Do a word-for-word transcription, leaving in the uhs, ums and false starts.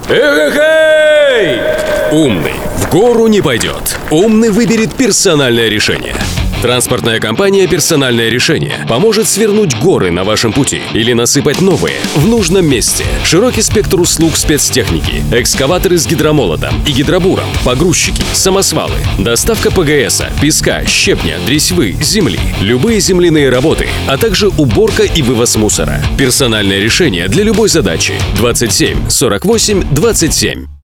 Эй! Умный в гору не пойдет. Умный выберет персональное решение. Транспортная компания «Персональное решение» поможет свернуть горы на вашем пути или насыпать новые в нужном месте. Широкий спектр услуг спецтехники, экскаваторы с гидромолотом и гидробуром, погрузчики, самосвалы, доставка ПГСа, песка, щебня, дресвы, земли, любые земляные работы, а также уборка и вывоз мусора. Персональное решение для любой задачи. двадцать семь сорок восемь двадцать семь.